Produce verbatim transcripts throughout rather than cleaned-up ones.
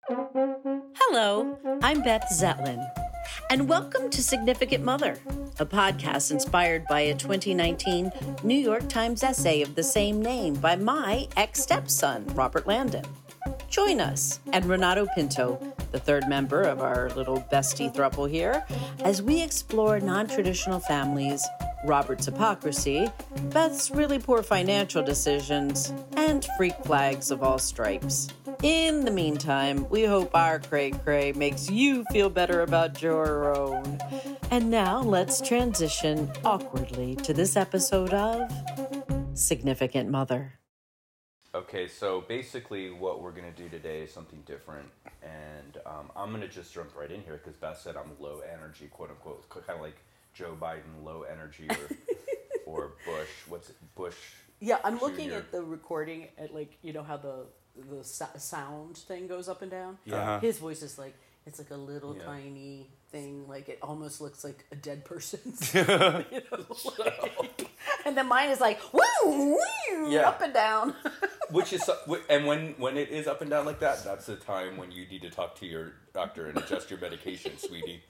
Hello, I'm Beth Zetlin, and welcome to Significant Mother, a podcast inspired by a twenty nineteen New York Times essay of the same name by my ex-stepson, Robert Landon. Join us and Renato Pinto, the third member of our little bestie throuple here, as we explore non-traditional families, Robert's hypocrisy, Beth's really poor financial decisions, and freak flags of all stripes. In the meantime, we hope our cray cray makes you feel better about your own. And now let's transition awkwardly to this episode of Significant Mother. Okay, so basically what we're going to do today is something different, and um, I'm going to just jump right in here because Beth said I'm low energy, quote unquote, kind of like Joe Biden, low energy, or or Bush. What's it? Bush? Yeah, I'm looking Junior. at the recording at, like, you know how the the so- sound thing goes up and down. Yeah. Uh-huh. His voice is like it's like a little Yeah. tiny thing, like it almost looks like a dead person's. You know, like, and then mine is like woo, woo, Yeah. up and down. Which is, and when when it is up and down like that, that's the time when you need to talk to your doctor and adjust your medication, sweetie.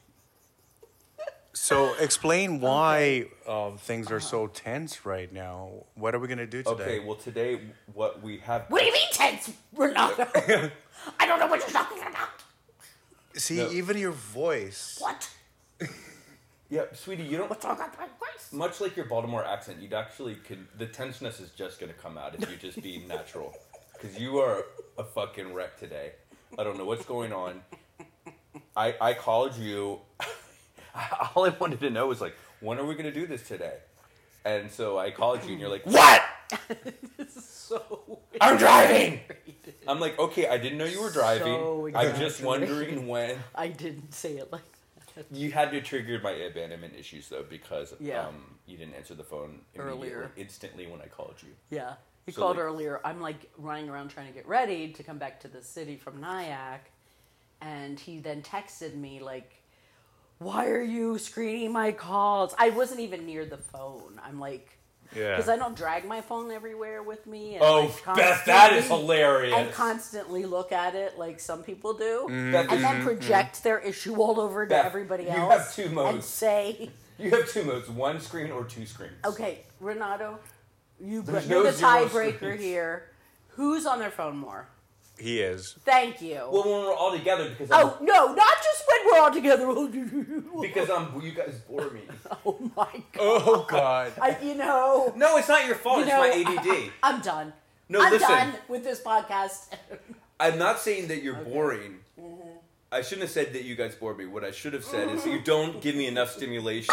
So explain why uh, things are so tense right now. What are we going to do today? Okay, well today what we have. What do you mean tense, Renato? I don't know what you're talking about. See, No. even your voice. What? Yeah, sweetie, you don't. What's wrong with my voice? Much like your Baltimore accent, you'd actually could. The tenseness is just gonna come out if you just be natural, because you are a fucking wreck today. I don't know what's going on. I I called you. All I wanted to know was like, when are we gonna do this today? And so I called you, and you're like, what? This is so. I'm driving. I'm like, okay, I didn't know you were driving. So I'm just exaggerated. wondering when. I didn't say it like that. You had to trigger my abandonment issues though, because Yeah. um, you didn't answer the phone immediately, Earlier. instantly when I called you. Yeah. He So, called like- earlier. I'm like running around trying to get ready to come back to the city from Nyack. And he then texted me like, why are you screening my calls? I wasn't even near the phone. I'm like, Yeah. because I don't drag my phone everywhere with me. And Oh, like Beth, that is constantly- hilarious. And constantly look at it like some people do. Beth, And then project their issue all over to Beth, everybody you else. have two And modes. say, You have two modes: one screen or two screens. okay, Renato, you, There's you're no the zero tiebreaker screens. here. Who's on their phone more? He is. Thank you. Well, when we're all together, because I'm, oh, no, not just when we're all together. because I'm, you guys bore me. Oh, my God. Oh, God. I, you know, No, it's not your fault. you it's know my A D D. I'm done. No, I'm listen. done with this podcast. I'm not saying that you're boring. I shouldn't have said that you guys bore me. What I should have said is you don't give me enough stimulation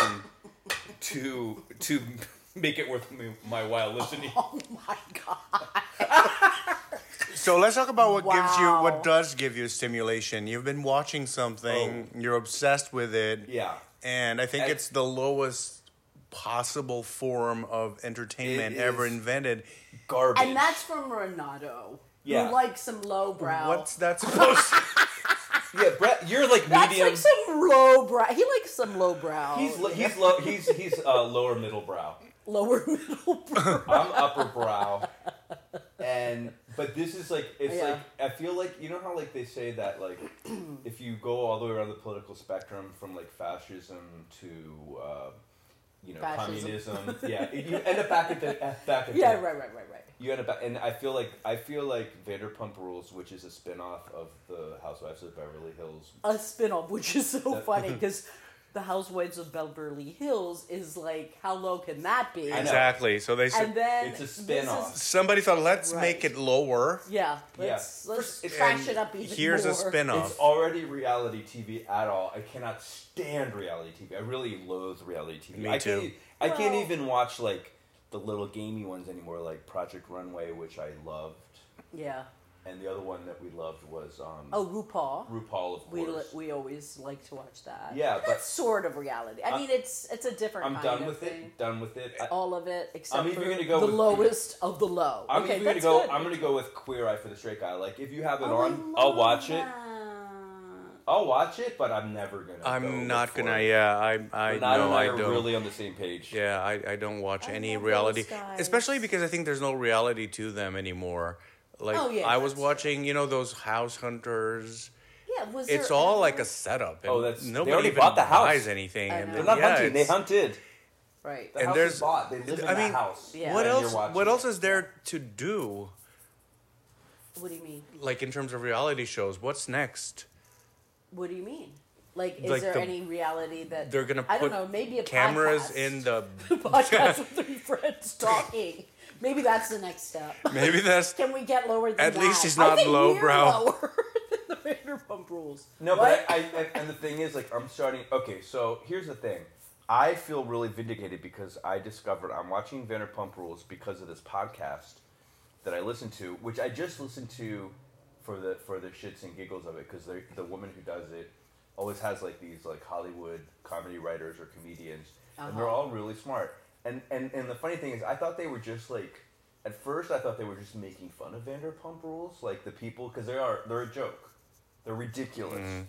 to to make it worth me, my while listening. Oh, my God. So let's talk about what gives you, Wow. what does give you stimulation. You've been watching something, you're obsessed with it, Yeah. and I think I- it's the lowest possible form of entertainment It ever is. invented. Garbage. And that's from Renato, Yeah. who likes some lowbrow. What's that supposed to... Yeah, Brett, you're like That's medium. like some lowbrow. He likes some lowbrow. He's lo- he's low. He's he's uh, lower middle brow. lower middle brow. I'm upper brow, and but this is like it's Yeah. like I feel like you know how like they say that like if you go all the way around the political spectrum from like fascism to uh, you know Fascism. communism, yeah, you end up back at the at- back at Yeah, the, right, right, right, right. You end up back, and I feel like I feel like Vanderpump Rules, which is a spin-off of the Housewives of Beverly Hills. A spin-off, which is so That- funny because the Housewives of Beverly Hills is like, how low can that be? I know. Exactly. So they said... And then It's a this spin-off. is- Somebody thought, let's Right. make it lower. Yeah, Yeah. let's let's First- trash and it up even here's more. a spin-off. It's already reality T V at all. I cannot stand reality T V. I really loathe reality T V. Me I too. Can't, I can't Well- even watch like the little gamey ones anymore, like Project Runway, which I loved, Yeah. and the other one that we loved was um, Oh, RuPaul. RuPaul, of We li- course. we always like to watch that. Yeah, but- that's sort of reality. I I'm- mean, it's it's a different I'm kind done of with thing. it. Done with it. I, All of it except I'm even for gonna go the with- lowest of the low. I'm okay, even gonna that's go. good. I'm gonna go with Queer Eye for the Straight Guy. Like if you have it Oh, I on, I'll love watch it. that. I'll watch it, but I'm never gonna. go I'm not look for gonna, it. yeah, I, I Renato know and I, I are don't. really on the same page. Yeah, I, I don't watch I any love reality, those guys. especially because I think there's no reality to them anymore. Like Oh, yeah, I was that's watching, you know, those house hunters. Yeah, was It's there all ever- like a setup. And Oh, that's- they nobody already even bought the house. buys anything. I And know. They're not yeah, hunting. They it's- hunted. right. The And house there's- is bought. They live in I that mean, house. Yeah. What and else? you're watching What it. else is there to do? What do you mean? Like in terms of reality shows, what's next? What do you mean? Like, is Like there the- any reality that They're gonna I don't put know? Maybe a cameras podcast. in the. podcast with three friends talking. Maybe that's the next step. Maybe that's. Can we get lower than At that? least he's I not think lowbrow. we're lower than the Vanderpump Rules. No, What? but I, I, and the thing is, like, I'm starting. Okay, so here's the thing. I feel really vindicated because I discovered I'm watching Vanderpump Rules because of this podcast that I listen to, which I just listened to for the for the shits and giggles of it, because the woman who does it always has like these like Hollywood comedy writers or comedians, Uh-huh. and they're all really smart. And, and and the funny thing is, I thought they were just like. At first, I thought they were just making fun of Vanderpump Rules, like the people, because they are they're a joke, they're ridiculous. Mm.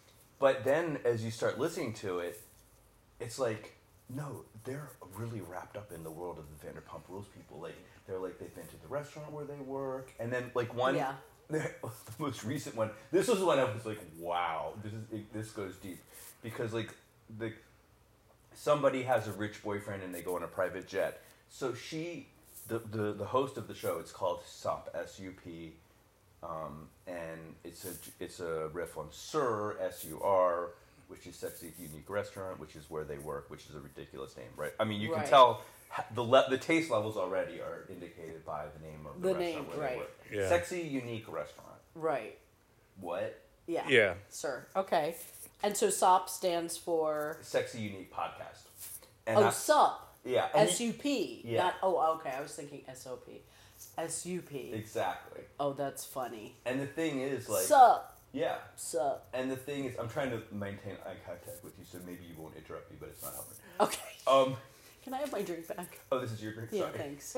But then, as you start listening to it, it's like, no, they're really wrapped up in the world of the Vanderpump Rules people. Like they're like they've been to the restaurant where they work, and then like one, Yeah. the most recent one. This was one I was like, wow, this is it, this goes deep, because like the somebody has a rich boyfriend and they go on a private jet. So she. The, the the host of the show, it's called S U P, S U P, um, and it's a it's a riff on Sir, S U R, which is Sexy Unique Restaurant, which is where they work, which is a ridiculous name, right? I mean, you Right. can tell ha- the le- the taste levels already are indicated by the name of the, The restaurant name, where right. they work. Yeah. Sexy Unique Restaurant. Right. What? Yeah. Yeah. Sir. Okay. And so S O P stands for Sexy Unique Podcast. And oh I- S U yeah. P. and S U P. Yeah. Not oh okay. I was thinking S O P. S U P. Exactly. Oh, that's funny. And the thing is, like, Sup. yeah. Sup. And the thing is, I'm trying to maintain eye contact with you, so maybe you won't interrupt me, but it's not helping. Okay. Um. Can I have my drink back? Oh, this is your drink. Yeah, Sorry. thanks.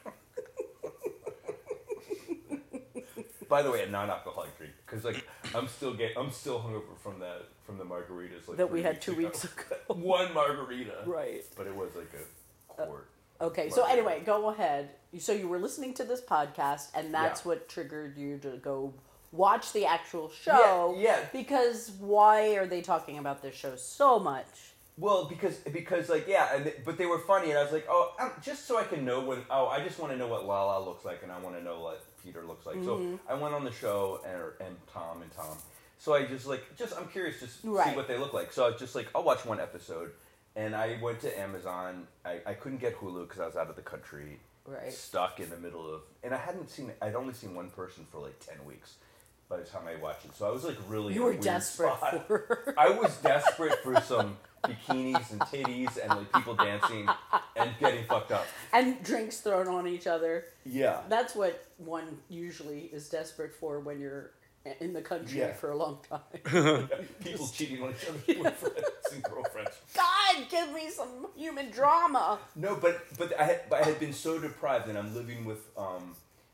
By the way, a non-alcoholic drink, because like I'm still get, I'm still hungover from that from the margaritas like That we three had two weeks ago. One margarita. Right. But it was like a quart. Okay, so Margarita. anyway, go ahead. So you were listening to this podcast, and that's Yeah. what triggered you to go watch the actual show. Yeah, yeah. Because why are they talking about this show so much? Well, because because like yeah, and they, but they were funny, and I was like, oh, um, just so I can know when. Oh, I just want to know what Lala looks like, and I want to know what Peter looks like. Mm-hmm. So I went on the show, and and Tom and Tom. So I just like just I'm curious to s- Right. see what they look like. So I was just like, I'll watch one episode, and I went to Amazon. I, I couldn't get Hulu because I was out of the country, Right. stuck in the middle of, and I hadn't seen. I'd only seen one person for like ten weeks. By the time I watched it, so I was like really. You in a were weird desperate spot. for. I was desperate for some bikinis and titties and like people dancing and getting fucked up. And drinks thrown on each other. Yeah. That's what one usually is desperate for when you're in the country Yeah. for a long time. People cheating on each other's boyfriends and girlfriends. God, give me some human drama. No, but but I had, but I had been so deprived, and I'm living with um,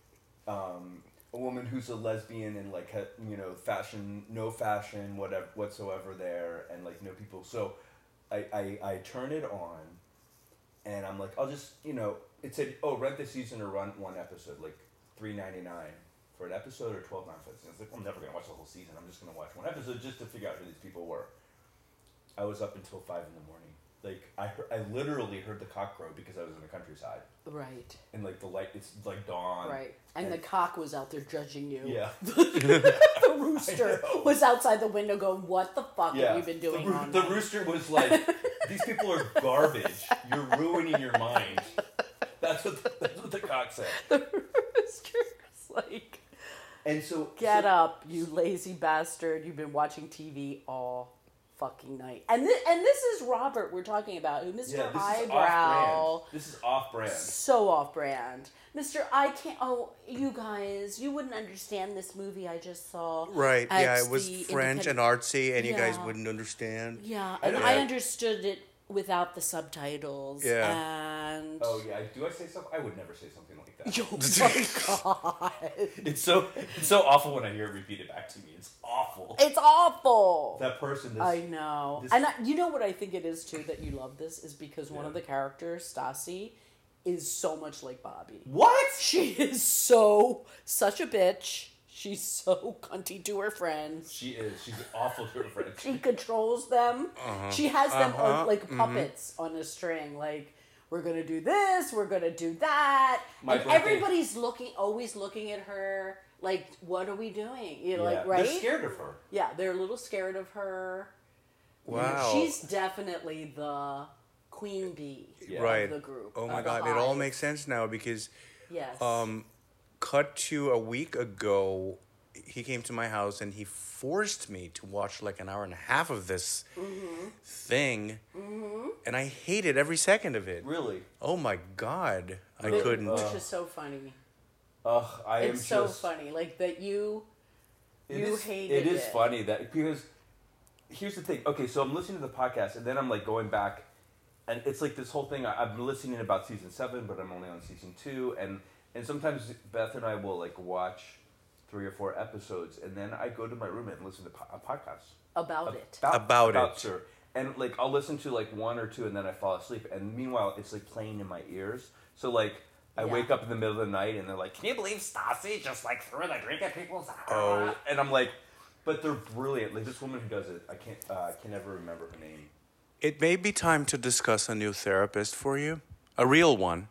um, a woman who's a lesbian and like ha- you know fashion, no fashion, whatever whatsoever there, and like no people. So I, I I turn it on, and I'm like, I'll just you know it said oh rent the season or run one episode like three ninety nine for an episode or twelve ninety nine. I was like, I'm never gonna watch the whole season. I'm just gonna watch one episode just to figure out who these people were. I was up until five in the morning. Like I heard, I literally heard the cock crow because I was in the countryside, Right. and like the light, it's like dawn. Right. And, And- the cock was out there judging you. Yeah. The rooster I know. was outside the window going, what the fuck Yeah. have you been doing the, roo- on the night?" rooster was like, "These people are garbage. You're ruining your mind." That's what the, that's what the cock said. The rooster was like, And so get so, up, you lazy bastard. You've been watching T V all fucking night. And, thi- and this is Robert we're talking about, who Mister Yeah, this is Eyebrow. off-brand. This is off-brand. So off brand. Mister I can't. Oh, you guys, you wouldn't understand this movie I just saw. Right. at Yeah, it was the French and independent- artsy, and you guys Yeah. wouldn't understand. Yeah, I and know. I Yeah. understood it without the subtitles. Yeah. And. Oh yeah. Do I say something? I would never say something like that. Oh my god. It's so it's so awful when I hear it repeated back to me. It's awful. It's awful. That person. This, I know. this- And I, you know what I think it is too that you love this is because one Yeah. of the characters, Stassi, is so much like Bobby. What? She is so such a bitch. She's so cunty to her friends. She is. She's awful to her friends. She controls them. Uh-huh. She has them Uh-huh. on, like puppets mm-hmm. on a string. Like, we're gonna do this. We're gonna do that. My and birthday. Everybody's looking, always looking at her. Like, what are we doing? You know, Yeah. like, right? They're scared of her. Yeah, they're a little scared of her. Wow. She's definitely the queen bee Yeah. Right. of the group. Oh my of the God, it all hive. makes sense now because Yes. um, cut to a week ago, he came to my house and he forced me to watch like an hour and a half of this mm-hmm. thing, Mm-hmm. and I hated every second of it. Really? Oh my God, I Really? couldn't. Which Uh, is so funny. Ugh, I am It's so just... funny. Like, that you... It You is, hated it is it. funny that because here's the thing. Okay, so I'm listening to the podcast and then I'm like going back, and it's like this whole thing. I, I've been listening about season seven, but I'm only on season two, and and sometimes Beth and I will like watch three or four episodes, and then I go to my room and listen to po- a podcast About it. About it. Sir. And like I'll listen to like one or two, and then I fall asleep. And meanwhile, it's like playing in my ears. So like. I Yeah. wake up in the middle of the night and they're like, "Can you believe Stassi just like threw the drink at people's house?" Oh. And I'm like, "But they're brilliant." Like this woman who does it, I can't, uh, I can never remember her name. It may be time to discuss a new therapist for you, a real one.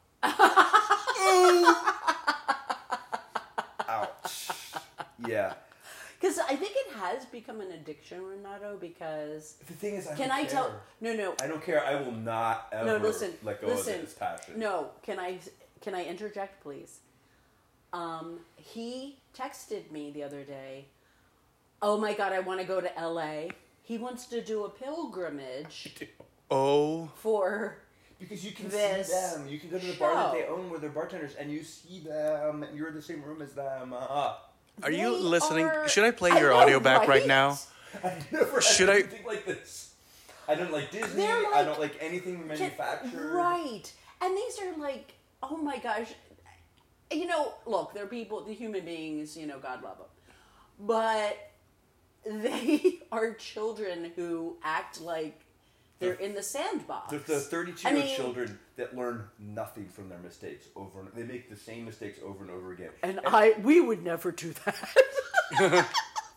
Ouch. Yeah. Because I think it has become an addiction, Renato, because... The thing is, I Can don't I care. tell... No, no. I don't care. I will not ever No, listen. let go listen. of this passion. No, can I, can I interject, please? Um, he texted me the other day, "Oh my God, I want to go to L A" He wants to do a pilgrimage Oh, for... Because you can This see them. You can go to the bar that they show. own where they're bartenders, and you see them. And you're in the same room as them. Uh, are you They listening? are- Should I play I your know, audio back right right? now? I never Should had I- anything like this. I don't like Disney. They're I like- don't like anything manufactured. Right. And these are like, oh my gosh. You know, look, they're people, the human beings, you know, God love them. But they are children who act like they're in the sandbox. There's the thirty-two I year old mean- children that learn nothing from their mistakes over and they make the same mistakes over and over again. And I, we would never do that.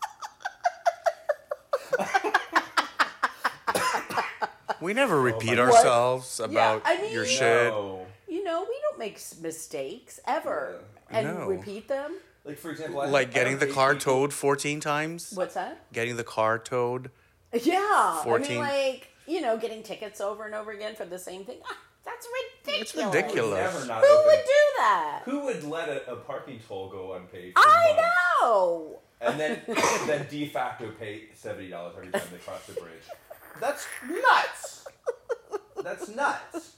We never repeat my- ourselves about I mean- your shit. No. You know, we don't make s- mistakes ever Yeah. and No. repeat them. Like for example, I Like I getting don't the date car people- towed fourteen times? What's that? Getting the car towed? Yeah. I fourteen. mean, like, you know, getting tickets over and over again for the same thing. Ah, that's ridiculous. It's ridiculous. Never not Who open. would do that? Who would let a, a parking toll go unpaid? For I months? know. And then then de facto pay seventy dollars every time they cross the bridge. That's nuts. That's nuts.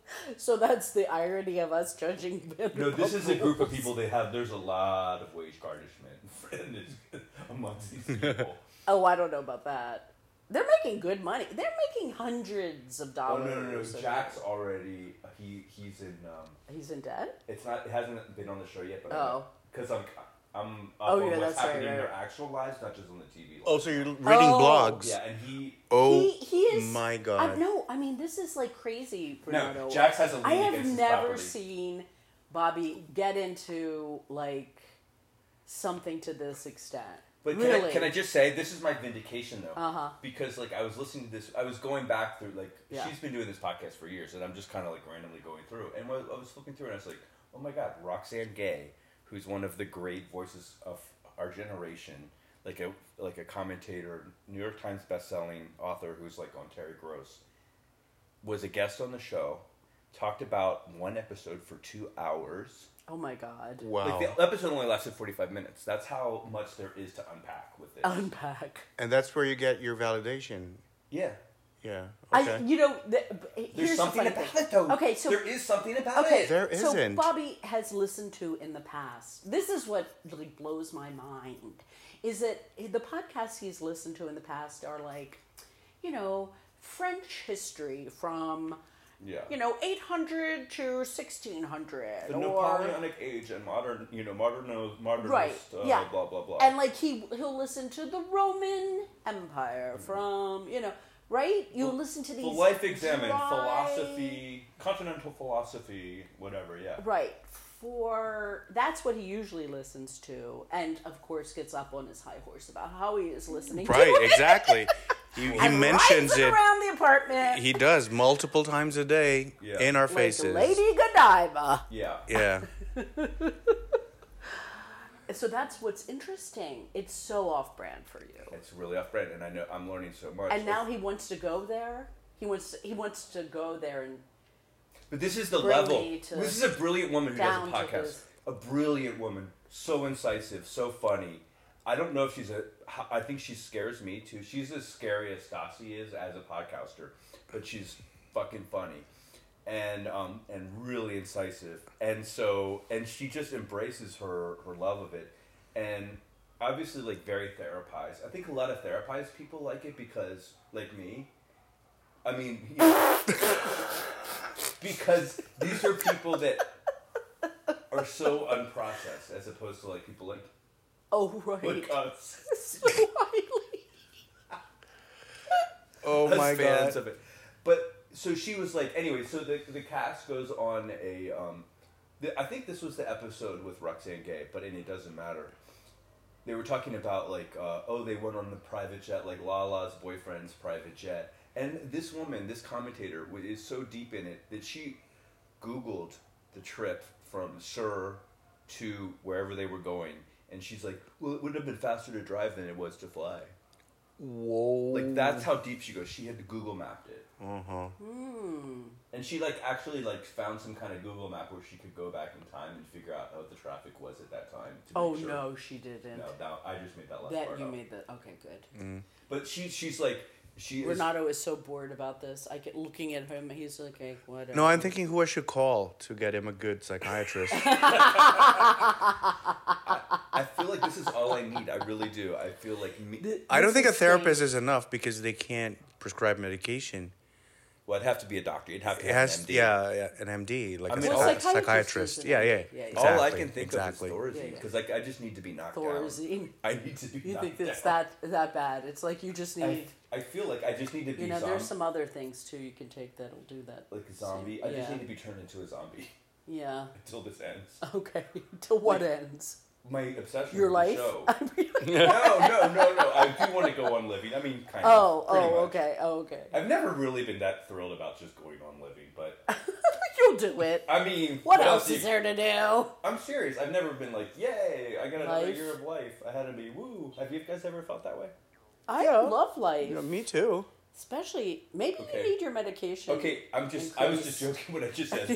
So that's the irony of us judging. No, this is a group of people. They have. There's a lot of wage garnishment amongst these people. Oh, I don't know about that. They're making good money. They're making hundreds of Oh dollars. no no no! a Jack's year. already. He he's in. Um, He's in debt. it's not. It hasn't been on the show yet, but Oh. because I'm I'm up Oh, on yeah, what's that's right, happening in right, their right. actual lives, not just on the T V. Lives. Oh, so you're reading Oh. blogs? Yeah, and he. Oh, he, he is. my I, God. no, I mean this is like crazy. Bernardo. No, Jax has a lien I have against his never property. seen Bobby get into like something to this extent. But can, really? I, can I just say this is my vindication though? Uh huh. Because like I was listening to this, I was going back through like Yeah. she's been doing this podcast for years, and I'm just kind of like randomly going through. And when I was looking through, it, I was like, oh my God, Roxane Gay, who's one of the great voices of our generation, like a like a commentator, New York Times bestselling author who's like on Terry Gross, was a guest on the show, talked about one episode for two hours. Oh my God. Wow. Like the episode only lasted forty-five minutes. That's how much there is to unpack with this. Unpack. And that's where you get your validation. yeah. Yeah. I, Okay. you know, the, There's here's the something funny about thing. it, though. Okay, so there is something about okay, it. There so isn't. Bobby has listened to in the past. This is what really blows my mind, is that the podcasts he's listened to in the past are like, you know, French history from, Yeah. you know, eight hundred to sixteen hundred, The or Napoleonic age and modern, you know, modern, modernist, right, uh, yeah, blah blah blah. and like he he'll listen to the Roman Empire Mm-hmm. from, you know, right? You listen to these The Life Examined, dry- philosophy, continental philosophy, whatever, yeah. Right. For that's what he usually listens to, and of course gets up on his high horse about how he is listening to Right, it. exactly. He, he And mentions rides it. around the apartment. He does multiple times a day Yeah. in our like faces. Lady Godiva. Yeah. Yeah. So that's what's interesting. It's so off-brand for you. It's really off brand, and I know I'm learning so much. And now he wants to go there. He wants he wants to go there and But this is the bring level. me to- This is a brilliant woman who does down a to podcast. his- A brilliant woman, so incisive, so funny. I don't know if she's a. I think she scares me too. She's as scary as Stassi is as a podcaster, but she's fucking funny, and um and really incisive. And so and she just embraces her her love of it, and obviously like very therapized. I think a lot of therapized people like it because like me. I mean, you know, because these are people that are so unprocessed as opposed to like people like oh right. like us, So highly. Oh us my fans god. of it. But so she was like, anyway. So the the cast goes on a. Um, the, I think this was the episode with Roxane Gay, but and it doesn't matter. They were talking about like, uh, oh, they went on the private jet, like Lala's boyfriend's private jet, and this woman, this commentator, wa- is so deep in it that she Googled the trip from Sur to wherever they were going, and she's like, well, it would have been faster to drive than it was to fly. Whoa. Like that's how deep she goes. She had to Google mapped it, Uh-huh. Hmm. and she like actually like found some kind of Google map where she could go back in time and figure out what the traffic was at that time. To Oh make sure. no, she didn't. No, that, I just made that last that part you up. made that. Okay, good. But she she's like she is. Renato is so bored about this. I get looking at him. He's like, okay, whatever. No, I'm thinking who I should call to get him a good psychiatrist. I feel like this is all I need. I really do. I feel like me. Th- I don't this think a is therapist saying- is enough because they can't prescribe medication. Well, it'd have to be a doctor. You'd have to It have has, an M D. yeah, yeah, an M D, like I a mean, psychi- all- Psychiatrist psychiatrist. is an Yeah, M D. yeah. Yeah, yeah. All I exactly, can think exactly. of is Thorazine Yeah, yeah. because like I just need to be knocked Thorazine. down. I need to be. You knocked think it's down. that that bad? It's like you just I, need. I feel like I just need to be You know, zombie, there's some other things too you can take that'll do that. like a zombie. Same- I just yeah. need to be turned into a zombie Yeah. until this ends. Okay. Till what Like- ends? My obsession Your with life? the show. I mean- no, no, no, no. I do want to go on living. I mean, kind oh, of. pretty oh, much. okay, oh, okay. I've never really been that thrilled about just going on living, but You'll do it. I mean, What what else do is you- there to do? I'm serious. I've never been like, yay, I got another Life. year of life. I had to be woo. Have you guys ever felt that way? I Yeah. love life. You know, me too. Especially, maybe Okay. you need your medication. Okay, I'm just. In I was case- just joking when I just said.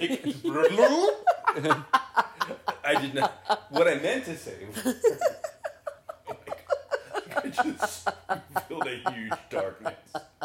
I did not. What I meant to say was. I just feel a huge darkness.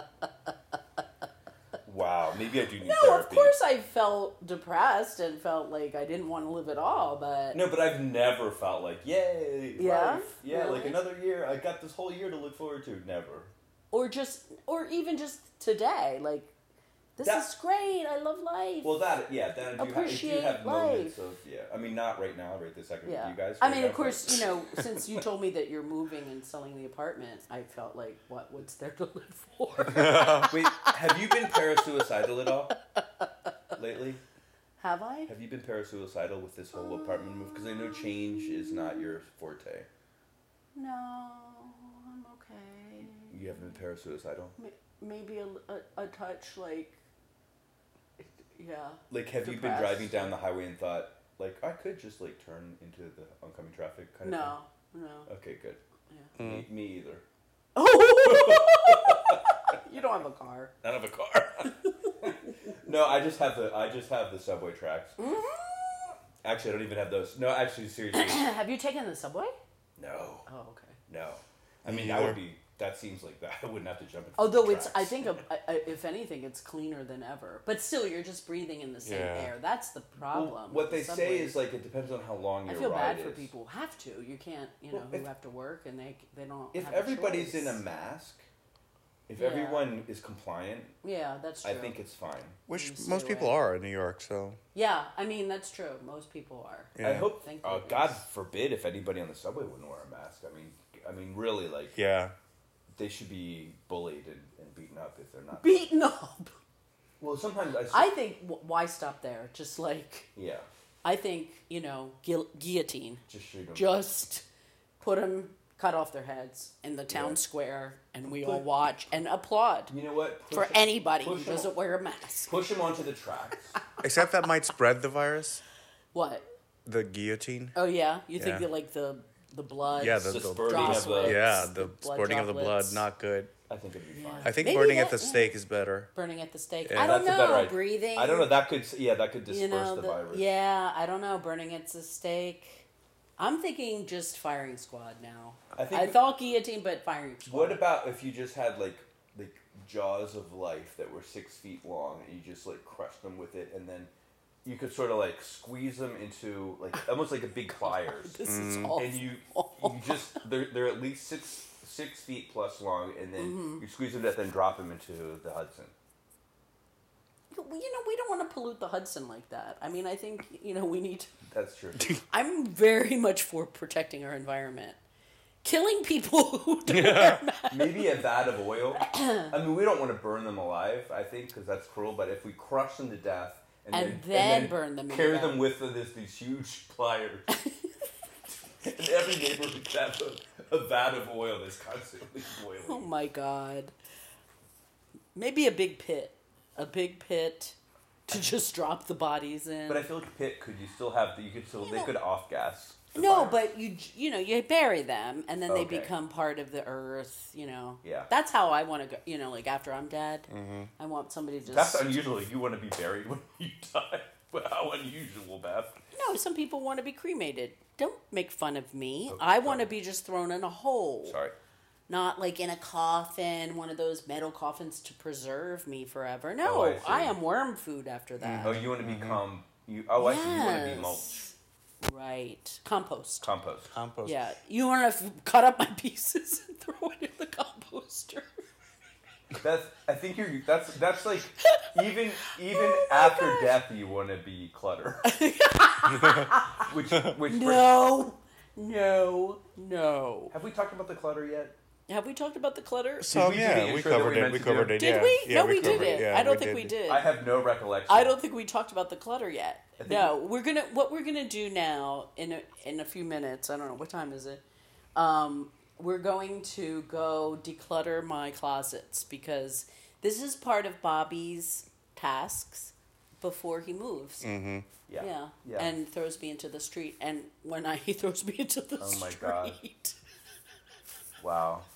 Wow, maybe I do need No, therapy. of course I felt depressed and felt like I didn't want to live at all, but No, but I've never felt like, yay, Yeah? life. Yeah, like Really? another year. I got this whole year to look forward to. Never. or just or even just today, like this That- is great. I love life. Well, that yeah, that I do, ha- I do Appreciate have moments life. of yeah. I mean, not right now, right this second yeah. with you guys. I right mean, now, of course, but- you know, since you told me that you're moving and selling the apartment, I felt like, what? What's there to live for? Wait, have you been parasuicidal at all lately? Have I? Have you been parasuicidal with this whole apartment move? Because I know change is not your forte. No, I'm okay. You haven't been parasuicidal. M- Maybe a, a, a touch like, yeah. Like, have you been Depressed. driving down the highway and thought, like, I could just like turn into the oncoming traffic kind of No, no. thing? Okay, good. Yeah. Me, me either. You don't have a car. I don't have a car. No, I just have the I just have the subway tracks. Actually, I don't even have those. No, actually, seriously, Have you taken the subway? no, Oh, okay. no. I Me mean, that would either. be. That seems like that. I wouldn't have to jump in. Although it's, I think, a, a, if anything, it's cleaner than ever. But still, you're just breathing in the same Yeah. air. That's the problem. Well, with what the they say subways. is like it depends on how long I your feel ride bad for is. people who have to. You can't, you Well, know, who if- have to work and they they don't. If have a everybody's in a choice. mask, if Yeah. everyone is compliant, Yeah, that's true. I think it's fine. Which You stay most people away. are in New York, so. Yeah, I mean that's true. Most people are. Yeah. I hope. Thank Uh, goodness. God forbid if anybody on the subway wouldn't wear a mask. I mean, I mean, really, like Yeah. they should be bullied and, and beaten up if they're not. Beaten up. Well, sometimes I. I think w- why stop there? Just like Yeah. I think you know guil- guillotine. Just shoot them. Just put them, cut off their heads in the town Yeah. square, and we all watch and applaud You know what? Push for them- anybody who push them- doesn't wear a mask. Push them onto the tracks. Except that might spread the virus. What? The guillotine. Oh yeah, you think Yeah. that like the the blood? Yeah, the, The the, spurting of the. droplets. yeah, the the, blood spurting of the blood, droplets. not good. I think it'd be fine. I think Maybe burning that- at the stake is better. Burning at the stake. Yeah. I don't That's a better know. idea. Breathing. I don't know. That could. Yeah, that could disperse You know, the, the- virus. Yeah, I don't know. Burning at the stake. I'm thinking just firing squad now. I think- I thought guillotine, but firing squad. What about if you just had like like jaws of life that were six feet long and you just like crushed them with it and then you could sort of like squeeze them into like almost like a big pliers. This is awful. And you you just they're they're at least six six feet plus long and then Mm-hmm. you squeeze them to death and drop them into the Hudson. You know, we don't want to pollute the Hudson like that. I mean, I think, you know, we need to... That's true. I'm very much for protecting our environment. Killing people who don't wear masks. Maybe a vat of oil. I mean, we don't want to burn them alive, I think, because that's cruel. But if we crush them to death and, And then, then and burn them to carry death. them with us, these huge pliers, and every neighborhood has a, a vat of oil that's constantly boiling. Oh my God. Maybe a big pit. A big pit to just drop the bodies in. But I feel like pit could you still have the, you could still You they know- could off gas. the No, virus. but you you know you bury them and then they Okay. become part of the earth. You know. Yeah. That's how I want to go. You know, like after I'm dead, I want somebody to just. That's unusual. You want to be buried when you die. But how unusual, Beth. No, some people want to be cremated. Don't make fun of me. Oh, I want to sorry. be just thrown in a hole. Sorry. Not like in a coffin, one of those metal coffins to preserve me forever. No, Oh, I see. I am worm food after that. Oh, you want to become you? Oh, I see. You want to be Yes. mulch, Right. Compost. compost. Compost. Yeah. You want to f- cut up my pieces and throw it in the composter. That's. I think you're. That's. That's like. Even. Even Oh my after gosh. death, you want to be clutter. which. Which. No. No. No. Have we talked about the clutter yet? Have we talked about the clutter? So we do yeah, the we intro that covered we it. meant We to covered do? it. Did yeah. we? Yeah, no, we, covered did it. Yeah, I don't think we did. I have no recollection. I don't think we talked about the clutter yet. I think- No, we're gonna. What we're gonna do now in a, in a few minutes. I don't know what time is it. Um, we're going to go declutter my closets because this is part of Bobby's tasks before he moves. Mm-hmm. Yeah. Yeah. Yeah. And throws me into the street. And when I he throws me into the Oh my street. God. Wow.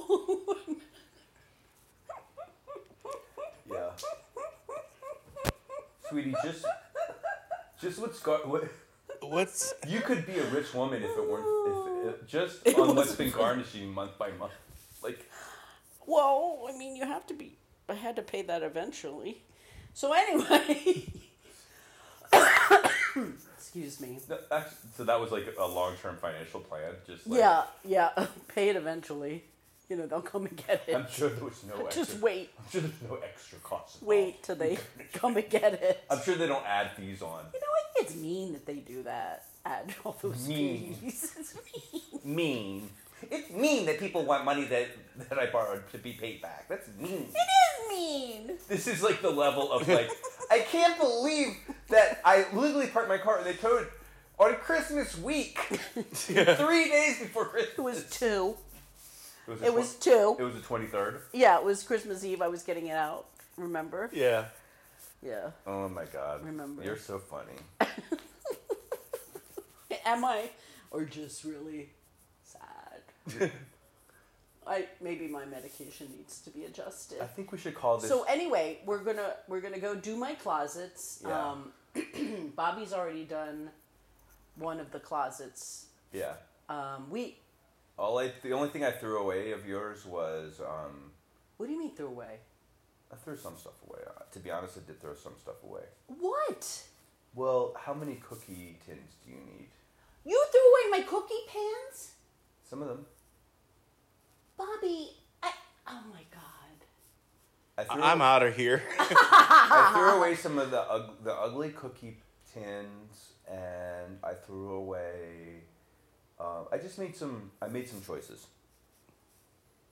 Yeah. Sweetie, just. Just what's got. What, What's you could be a rich woman if it weren't. If it, just It on what's wasn't been for- garnishing month by month. Like. Well, I mean, you have to be. I had to pay that eventually. So anyway, excuse me. No, actually, so that was like a long term financial plan. Just like, Yeah, yeah. Pay it eventually. You know, they'll come and get it. I'm sure there was no extra. Just wait, I'm sure there's no extra cost. involved. wait till they come and get it. I'm sure they don't add fees on. You know, I think it's mean that they do that. Add all those Mean. fees. It's mean. Mean. It's mean that people want money that that I borrowed to be paid back. That's mean. It is mean. This is like the level of like, I can't believe that I legally parked my car and they towed it on Christmas week, three days before Christmas. It was two. It was, the It was twen- two. It was the twenty-third. Yeah, it was Christmas Eve. I was getting it out. Remember? yeah? Yeah. Oh my God. Remember. You're so funny. Am I? Or just really sad? I maybe my medication needs to be adjusted. I think we should call this. So anyway, we're gonna we're gonna go do my closets. Yeah. Um, Bobby's already done one of the closets. yeah. Um, we. All I the only thing I threw away of yours was um, What do you mean threw away? I threw some stuff away. Uh, To be honest, I did throw some stuff away. What? Well, how many cookie tins do you need? You threw away my cookie pans, Some of them. Bobby. I. Oh my God. I threw, I'm out of here. I threw away some of the ug- the ugly cookie tins, and I threw away. Uh, I just made some. I made some choices.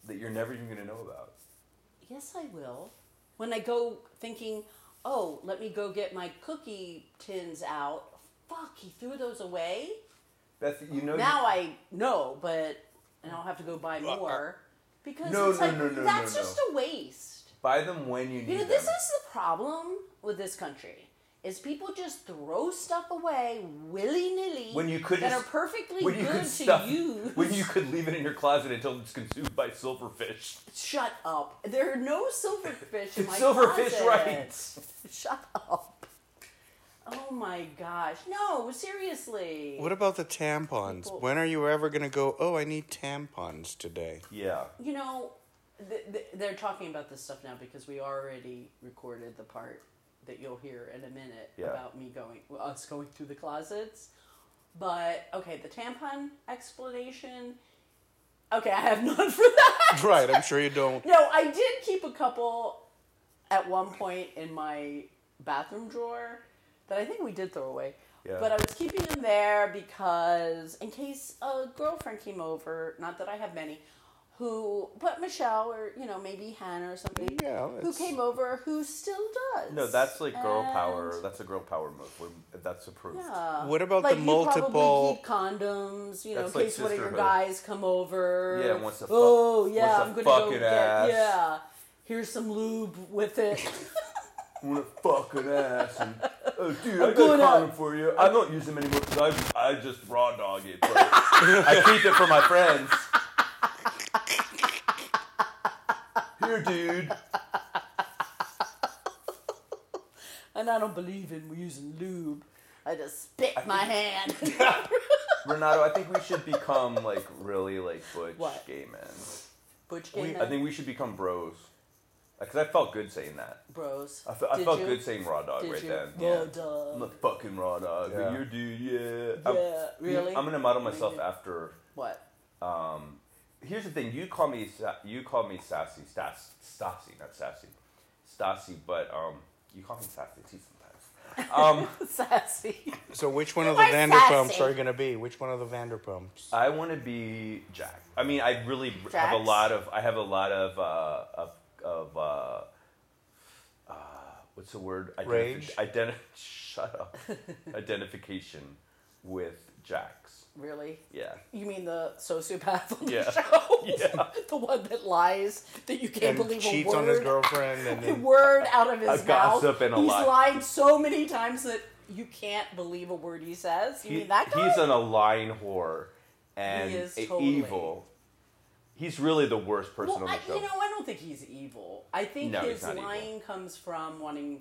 that you're never even gonna know about. Yes, I will. When I go thinking, oh, let me go get my cookie tins out. Fuck, he threw those away. Beth, you know. Now you, I know, but and I'll have to go buy more because No, it's no, like no, no, that's no, just no. a waste. buy them when you need You know, them. this is the problem with this country. Is people just throw stuff away willy nilly When you could that just- are perfectly when you good could to stuff, use. when you could leave it in your closet until it's consumed by silverfish. Shut up! There are no silverfish in my Silverfish closet. rights. Shut up! Oh my gosh! No, seriously. What about the tampons? People- When are you ever gonna go? Oh, I need tampons today. Yeah. You know, th- th- they're talking about this stuff now because we already recorded the part that you'll hear in a minute Yeah. about me going, us going through the closets. But okay, the tampon explanation. Okay, I have none for that. Right, I'm sure you don't. No, I did keep a couple at one point in my bathroom drawer that I think we did throw away. Yeah. But I was keeping them there because in case a girlfriend came over, not that I have many, who, but Michelle or, you know, maybe Hannah or somebody Yeah, who it's- came over who still does. No, that's like girl And- power. That's a girl power move. When, that's approved. Yeah. What about like the you multiple- probably keep condoms, you know, That's in like case one of your sisterhood. guys come over. Yeah, wants to fuck- Oh, yeah, wants to I'm gonna fuck go an get. ass. Yeah, here's some lube with it. I want to fuck an ass and oh dude, I got going a condom out. for you. I don't use them anymore because I I just raw dog it. But I keep it for my friends. Here, dude. And I don't believe in using lube. I just spit my hand. Renato, I think we should become like really like butch What? gay men. Butch gay We- men, I think we should become bros. Because I felt good saying that. bros. I, fe- I Did felt you? good saying raw dog Did right you? then. Raw Yeah. dog. I'm a fucking raw dog. Yeah. But you're dude, yeah. Yeah, I'm, really? I'm gonna model myself Really? after. What? Um, here's the thing. You call me Sa- you call me sassy, Stas, Stassi, not sassy, Stassi. But um, you call me sassy too sometimes. Um, Sassy. So which one of You the are Vanderpumps sassy. are you gonna be? Which one of the Vanderpumps? I want to be Jack. I mean, I really have Jax? a lot of. I have a lot of uh, of of. Uh, uh, what's the word? Rage? Identi- shut up. Identification with Jax. Really? Yeah. You mean the sociopath on Yeah. the show? Yeah. The one that lies, that you can't And believe cheats a word. on his girlfriend and A then word out of his A mouth. gossip and a He's lie. lied so many times that you can't believe a word he says. You He- mean that guy? He's an, a lying whore and He is a- totally. evil. He's really the worst person well, on the I, show. you know, I don't think he's evil. I think No, he's his not evil. lying comes from wanting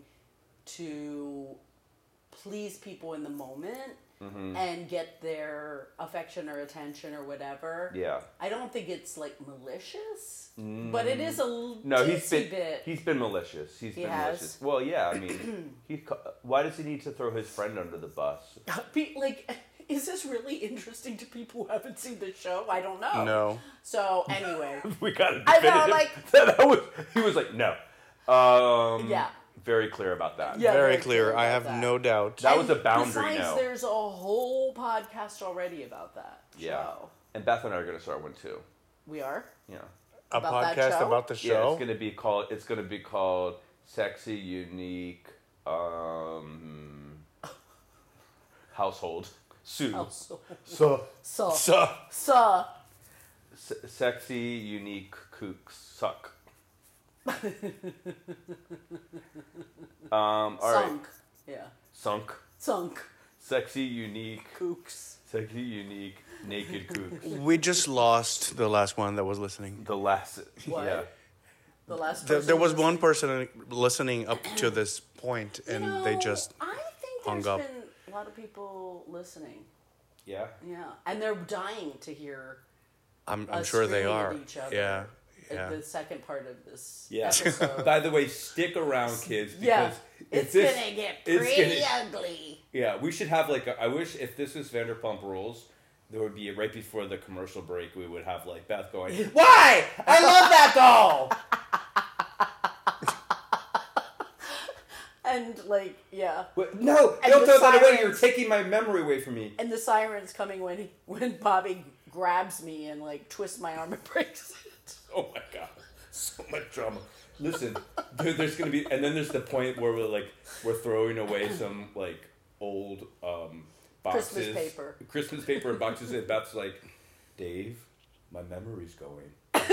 to please people in the moment Mm-hmm. and get their affection or attention or whatever. yeah. I don't think it's like malicious, but it is a l- No, he's teensy been bit. he's been malicious. He's He been has? malicious. Well, yeah. I mean, he. co- Why does he need to throw his friend under the bus? Pe- like, is this really interesting to people who haven't seen the show? I don't know. no. So anyway, We got it. I know, like- that was. He was like, no. Um, Yeah. Very clear about that. Yeah. Very very clear clear. I about have that. no doubt. That And was a boundary Besides, now. there's a whole podcast already about that Yeah. show. And Beth and I are gonna start one too. We are. Yeah. A About that podcast show? about the Yeah. show. It's gonna be called. It's gonna be called Sexy Unique um, Household Sue. Oh, so, So. so, So so. S- sexy unique kooks suck. um. All right. Sunk. Yeah. Sunk. Sunk. Sexy unique. Kooks. Sexy unique naked kooks. we just lost the last one that was listening. The last. What? Yeah. The last There, person there was listening. one person listening up to this point, You and know, they just I think hung there's up. been a lot of people listening. Yeah. Yeah. And they're dying to hear I'm, I'm us sure they screaming at are. each other. Yeah, at yeah. The second part of this Yeah. episode. By the way, stick around, kids, because Yeah, if it's this, gonna get it's pretty gonna- ugly. Yeah, we should have like a, I wish if this was Vanderpump Rules, there would be right before the commercial break. We would have like Beth going, "Why? I love that doll." And like, yeah, But no, And don't the throw that away. sirens. You're taking my memory away from me. and the sirens coming when he, when Bobby grabs me and like twists my arm and breaks it. Oh my god, so much drama. Listen, there, there's gonna be, and then there's the point where we're like, we're throwing away some like old um, boxes, Christmas paper, Christmas paper and boxes, and Beth's like, Dave, my memory's going.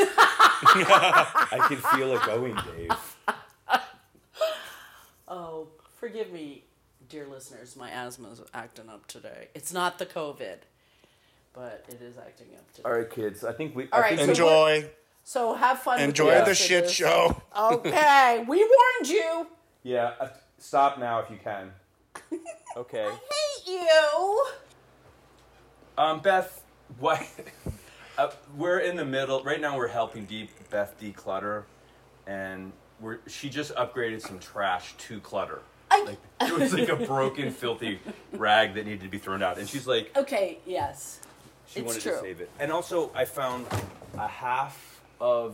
I can feel it going, Dave. Oh, forgive me, dear listeners. My asthma's acting up today. It's not the COVID, but it is acting up today. All right, kids. I think we. All I right, think so we- Enjoy. So have fun. Enjoy with the rest of shit this. show. Okay, we warned you. Yeah. Uh, stop now if you can. Okay. I hate you. Um, Beth, what? uh, we're in the middle right now. We're helping de- Beth declutter, and we're she just upgraded some trash to clutter. I- Like it was like a broken, filthy rag that needed to be thrown out, and she's like, Okay, yes. she It's wanted true. to save it. And also, I found a half of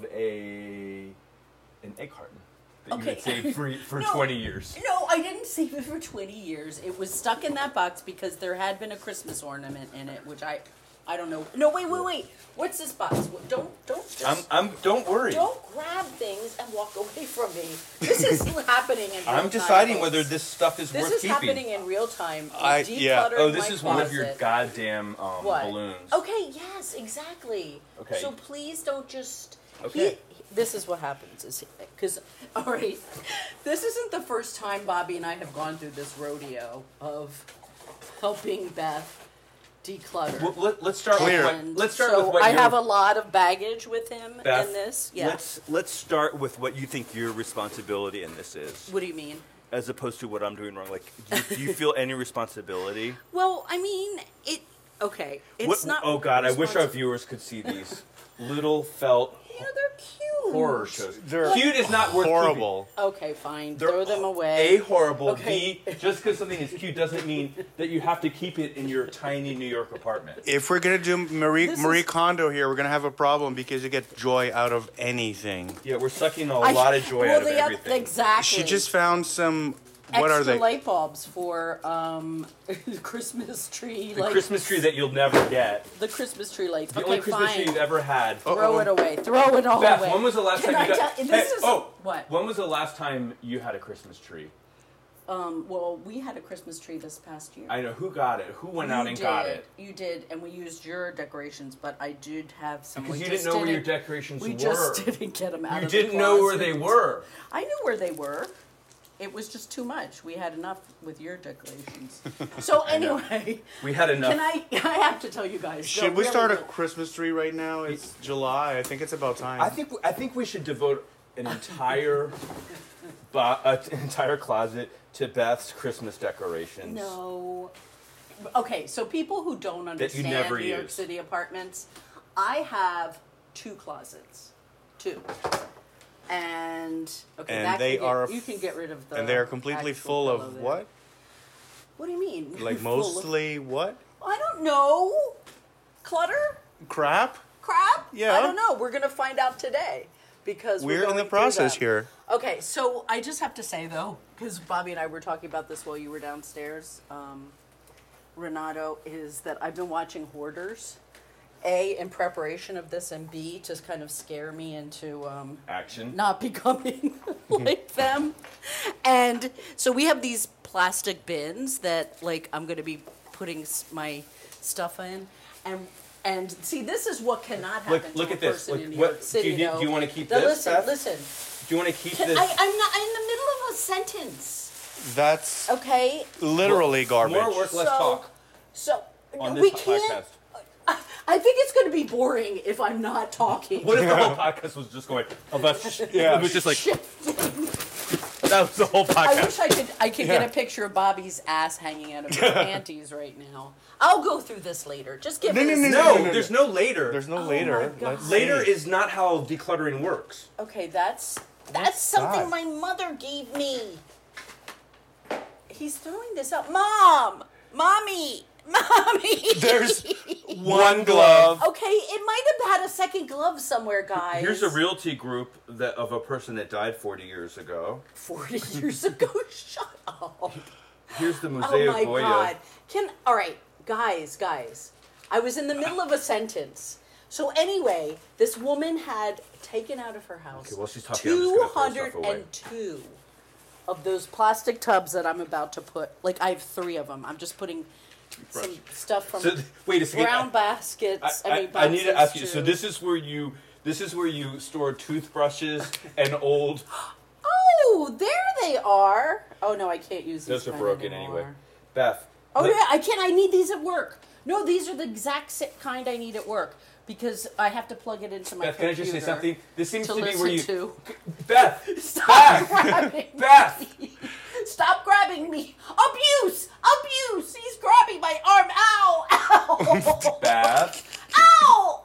a an egg carton that you had Okay. saved for for No. twenty years. No, I didn't save it for twenty years. It was stuck in that box because there had been a Christmas ornament in it, which I, I don't know. No, wait, wait, wait. What's this box? What- Don't, don't just. I'm I'm. Don't worry. Don't grab things and walk away from me. This is happening in real I'm time, deciding folks. whether this stuff is This worth is keeping. happening in real time. I- Decluttered yeah. Oh, this my is one of your closet. goddamn um, What? balloons. Okay, yes, exactly. Okay. So please don't just. Okay. He, this is what happens, is because all right, this isn't the first time Bobby and I have gone through this rodeo of helping Beth declutter. Well, let, let's start Clear. with what, And let's start so with what I your- have a lot of baggage with him Beth, in this. Yeah. Let's let's start with what you think your responsibility in this is, What do you mean? as opposed to what I'm doing wrong. Like, do you, do you feel any responsibility? Well, I mean, it. Okay, it's What- not. oh God, I wish our responsi- viewers could see these little felt Yeah, they're cute. horror shows. They're Cute is not worth horrible. Okay, fine. They're Throw them away. A, horrible. Okay. B, just because something is cute doesn't mean that you have to keep it in your tiny New York apartment. If we're gonna do Marie This Marie is- Kondo here, we're gonna have a problem because you get joy out of anything. Yeah, we're sucking a I- lot of joy well, out of the oth- everything. Exactly. She just found some. What extra are they? light bulbs for um Christmas tree The like Christmas tree that you'll never get. the Christmas tree lights. The okay, only Christmas fine. tree you've ever had. Throw Uh-oh. it away. Throw it all Beth, away. when was the last Can time I you got? tell- this Hey, is oh, what? when was the last time you had a Christmas tree? Um. Well, we had a Christmas tree this past year. I know who got it. Who went You out and did, got it? You did, and we used your decorations, but I did have some. Because we you just didn't know where your didn't- decorations We were. just didn't get them out You of the didn't know where they closet. were. I knew where they were. It was just too much. We had enough with your decorations. So know. anyway, We had enough. can I? I have to tell you guys. Should no, we really, start a really. Christmas tree right now? It's July. I think it's about time. I think I think we should devote an entire, bo- uh, an entire closet to Beth's Christmas decorations. No. Okay, so people who don't you understand never New York use. City apartments, I have two closets, two, and okay, And that they can get, are you can get rid of the and they are completely actual full pillow of there. what? What do you mean? Like Full of- mostly what? I don't know. Clutter, Crap. crap. Yeah. I don't know. We're gonna find out today because we're, We're in going the through process them. here. Okay, so I just have to say though, because Bobby and I were talking about this while you were downstairs, um, Renato, is that I've been watching Hoarders, A, in preparation of this, and B, to kind of scare me into um, Action. not becoming like them. And so we have these plastic bins that like I'm going to be putting s- my stuff in, and and see, this is what cannot happen Look- look to a at this. person Look, in New what- York City. do you- though. do you wanna keep Now, this, Listen, Beth? listen. Do you want to keep Can, this? I, I'm not in the middle of a sentence. That's Okay, literally garbage. More work, less so talk so on we this can't. podcast. I, I think it's going to be boring if I'm not talking. What if the whole podcast was just going? Oh, that's, Yeah. It was just like Shifting. that was the whole I podcast. wish I could. I could get Yeah. a picture of Bobby's ass hanging out of his panties right now. I'll go through this later. Just give No, me. no, a no, second. no, no, no, there's no later. There's no Oh later. my God. Let's later see. is not how decluttering works. Okay, that's that's something that? my mother gave me. He's throwing this up, Mom, Mommy, Mommy. There's one glove. Okay, it might have had a second glove somewhere, guys. Here's a realty group that of a person that died forty years ago. Forty years ago. Shut up. Here's the Oh Museo my Goya. God. Can all right, guys, guys. I was in the middle of a sentence. So anyway, this woman had taken out of her house Okay, while she's talking, I'm just gonna two throw hundred stuff away. two of those plastic tubs that I'm about to put. Like I have three of them. I'm just putting some stuff from So, th- wait a second. brown I- baskets. I, I, mean, I need to ask you. boxes So too. this is where you this is where you store toothbrushes and old. Oh, there they are. Oh no, I can't use these. Those are kind broken anymore. anyway. Beth. Oh let- yeah, I can't. I need these at work. No, these are the exact si- kind I need at work because I have to plug it into my Beth, can I computer. just say something? This seems to to, be listen where you. to. Beth. Stop Beth. grabbing Beth. me. Stop grabbing me. Abuse. Abuse. He's grabbing my arm. Ow. Ow. Beth. Ow.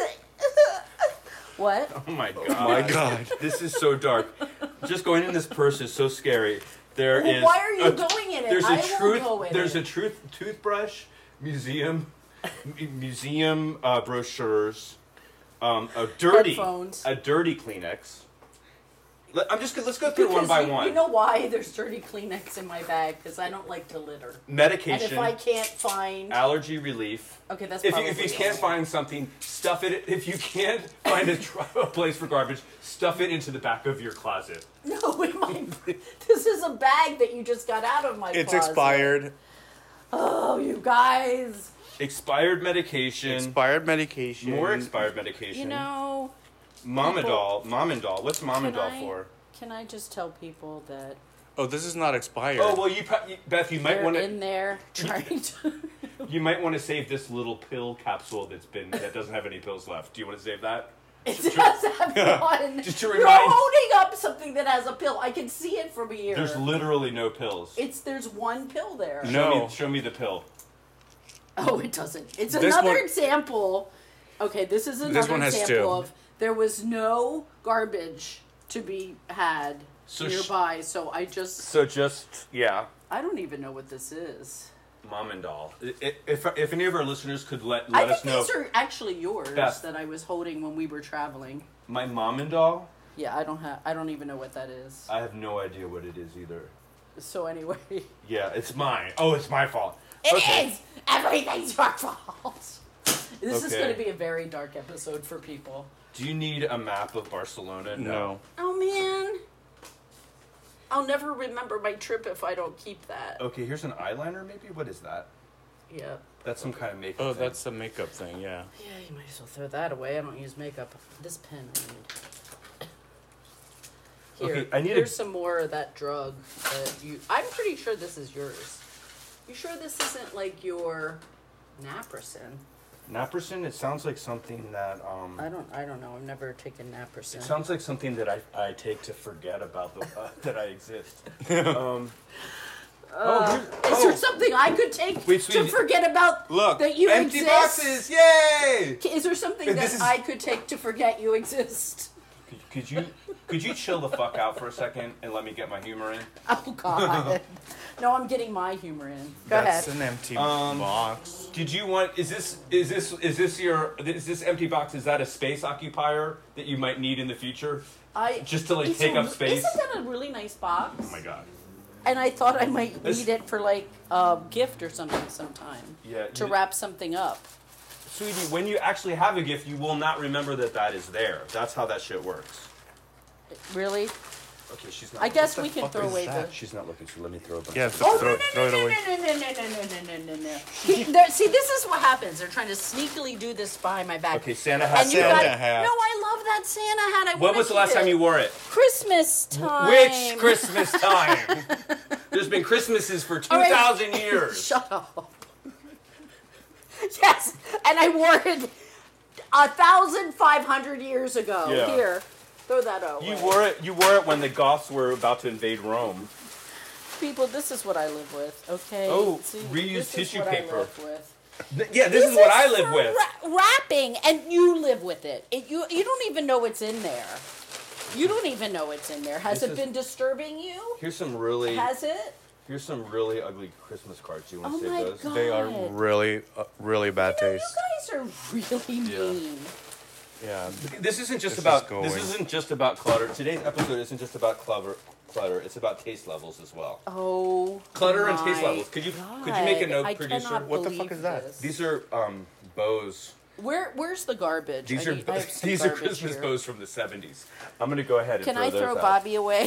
What? Oh my god. Oh my God. This is so dark. Just going in this purse is so scary. There is. Well, why are you a- going in it? There's a I will truth. go in there's it. a truth toothbrush museum, m- museum uh, brochures, um, a dirty, Headphones. a dirty Kleenex. Let, I'm just. gonna- Let's go through one Because by you, one. You know why there's dirty Kleenex in my bag? Because I don't like to litter. And Medication, if I can't find, allergy relief. okay, that's If you, probably if you it. can't find something, stuff it. If you can't find a, tr- a place for garbage, stuff it into the back of your closet. No, in my, this is a bag that you just got out of my It's closet. expired. Oh, you guys. Expired medication. Expired medication. More expired medication. You know, Momidol. Momindol. What's can Momindol I, for? can I just tell people that Oh, this is not expired. Oh well, you, pro- you Beth, you might they're want in to. there trying to... You might want to save this little pill capsule that's been that doesn't have any pills left. Do you want to save that? It does have one. Just to You're remind- holding up something that has a pill. I can see it from here. There's literally no pills. It's there's one pill there. Show No. me, show me the pill. Oh, it doesn't. It's This another one- example. Okay, this is another one has example two. of there was no garbage to be had So sh- nearby, so I just So just yeah, I don't even know what this is. Momindol. I- i- If if any of our listeners could let I let think us know, these are actually yours Beth. that I was holding when we were traveling. my Momindol. Yeah, I don't have I don't even know what that is. I have no idea what it is either. So anyway, Yeah, it's mine. Oh, it's my fault. it is Okay. everything's your fault. This is Okay. going to be a very dark episode for people. Do you need a map of Barcelona? No. Oh man. I'll never remember my trip if I don't keep that. Okay, here's an eyeliner. Maybe what is that? Yeah. That's some kind of makeup. Oh, thing. that's the makeup thing, yeah. Yeah, you might as well throw that away. I don't use makeup. This pen I need. Here, Okay, I need a- here's some more of that drug that you. I'm pretty sure this is yours. You sure this isn't like your naproxen? Naprosyn. It sounds like something that um. I don't. I don't know. I've never taken naproxen. It sounds like something that I, I take to forget about the uh, that I exist. Um, oh, here's- Is there oh, something I could take Wait, to sweetie. forget about Look, that you empty exist? boxes! Yay! Is there something This that is- I could take to forget you exist? Could, could you could you chill the fuck out for a second and let me get my humor in? Oh God! No, I'm getting my humor in. Go That's ahead. an empty Um, box. Did you want? Is this is this is this your is this empty box? Is that a space occupier that you might need in the future? I Just to like it's take a- up space? Isn't that a really nice box? Oh my god. And I thought I might This- need it for like a gift or something sometime Yeah. to you- wrap something up. Sweetie, when you actually have a gift, you will not remember that that is there. That's how that shit works. Really? Okay, she's not. I guess the we can fuck throw is away that? the. She's not looking, so let me throw it. Yeah, Oh throw, no no throw no it no away. no no no no no no no no! He- there- See, this is what happens. They're trying to sneakily do this behind my back. Okay, Santa hat. And you Santa got hat. no. I love that Santa hat. I When wanna was the keep last time it. you wore it? Christmas time. Which Christmas time? There's been Christmases for two All right. thousand years. Shut up. Yes, and I wore it a thousand five hundred years ago. Yeah. Here, throw that away. You wore it. You wore it when the Goths were about to invade Rome. People, this is what I live with. Okay. Oh, See, reused this tissue is what paper. I live with. Th- Yeah, this, is what I live for with. Ra- wrapping, and you live with it. it. You you don't even know what's in there. You don't even know what's in there. Has This it is- been disturbing you? Here's some really. Has it? Here's some really ugly Christmas cards. You want Oh to my save those? God. They are really, uh, really bad You know, taste. you guys are really Yeah. mean. Yeah. This isn't just This is about. going. This isn't just about clutter. Today's episode isn't just about clutter. Clutter. It's about taste levels as well. Oh. Clutter and taste my levels. Could you- could you make a God. note, I producer? cannot What the fuck believe is that? this. These are um, Bose Where Where's the garbage? These I are need- I have some these are garbage Christmas here. bows from the seventies. I'm gonna go ahead and Can throw I those throw out. Bobby away?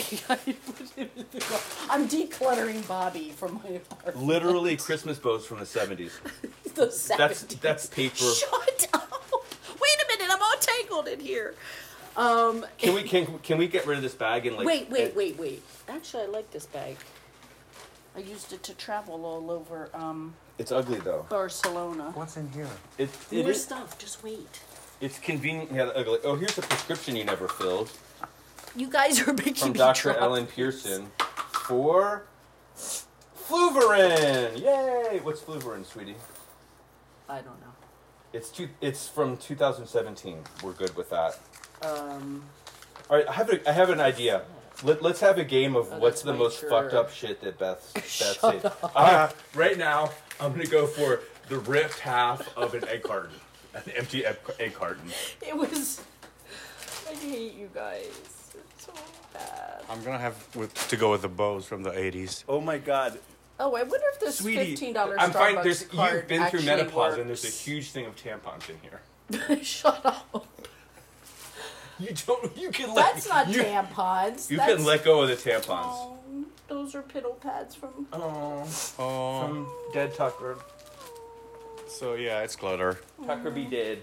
I'm decluttering Bobby from my heart. Literally Christmas bows from the seventies. The seventies. That's that's paper. Shut up! Wait a minute, I'm all tangled in here. Um, Can we can can we get rid of this bag and like? wait, wait, and- wait, wait. Actually, I like this bag. I used it to travel all over um, It's ugly though. Barcelona. What's in here? It, it More is. stuff. Just wait. It's conveniently ugly. Oh, here's a prescription you never filled You guys are making from me Doctor drop Ellen these. Pearson for Fluvarin. Yay! What's Fluvarin, sweetie? I don't know. It's two. It's from two thousand seventeen. We're good with that. Um, All right, I have a, I have an idea. Let, let's have a game of Oh, what's that's the my most shirt. fucked up shit that Beth Beth Shut said. up. Uh, right now, I'm gonna go for the ripped half of an egg carton, an empty egg, egg carton. it was. I hate you guys. It's so bad. I'm gonna have with, to go with the bows from the eighties. Oh my god, Oh, I wonder if this sweetie! fifteen dollars I'm Starbucks fine. There's card you've been through actually menopause, and works. there's a huge thing of tampons in here. Shut up. You don't. You can let. That's not you, tampons. You That's, can let go of the tampons. Oh, those are piddle pads from. Oh, Oh, from dead Tucker. so yeah, it's glitter. Tucker be dead.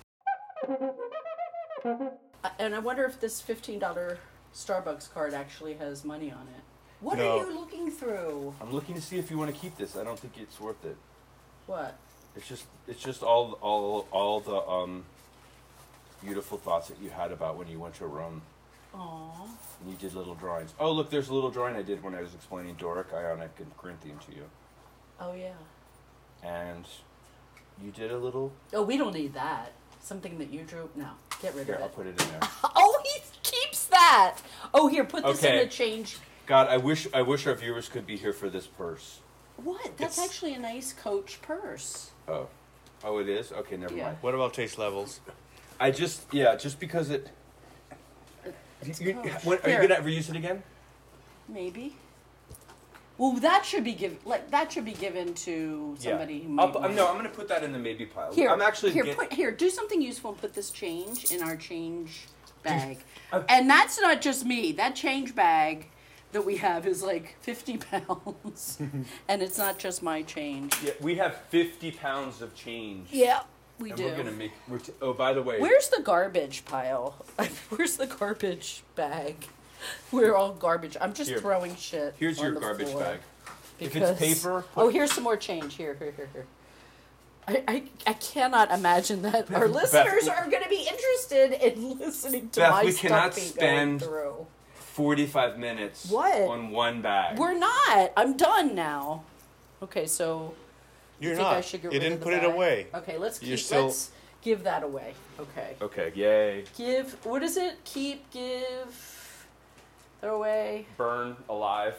And I wonder if this fifteen dollars Starbucks card actually has money on it. What No. are you looking through? I'm looking to see if you want to keep this. I don't think it's worth it. What? It's just it's just all all all the um beautiful thoughts that you had about when you went to Rome Aww. and you did little drawings. Oh look, there's a little drawing I did when I was explaining Doric, Ionic, and Corinthian to you. Oh, yeah. And you did a little Oh, we don't need that. Something that you drew? No. Get rid here, of I'll it. put it in there. Oh, he keeps that. Oh, here, put this Okay. in the change. God, I wish I wish our viewers could be here for this purse. What? That's It's- actually a nice Coach purse. Oh. Oh it is? Okay, never Yeah. mind. What about taste levels? I just yeah, just because it It's you, Coach. when, are Here. you gonna ever use it again? Maybe. Well, that should be given. Like that should be given to somebody who I'll, might. pu- want no, it. I'm gonna put that in the maybe pile. Here, I'm actually here. get- Put here. Do something useful and put this change in our change bag. I've- And that's not just me. That change bag that we have is like fifty pounds, and it's not just my change. Yeah, we have fifty pounds of change. Yeah, we and do. we're gonna make. We're t- oh, by the way, Where's the garbage pile? Where's the garbage bag? We're all garbage. I'm just Here. throwing shit. here's on your the garbage floor bag. If because- it's paper, put- Oh, here's some more change. Here, here, here, here. I, I, I cannot imagine that our listeners are going to be interested in listening to Beth, my we cannot stuff be spend- going through. forty-five minutes. What? On one bag. We're not. I'm done now. Okay, so You're you think not. I should get you rid didn't of the put it bag? away. Okay, let's You're keep. still- Let's give that away. Okay. Okay. Yay. Give. What is it? Keep. Give. Throw away. Burn alive.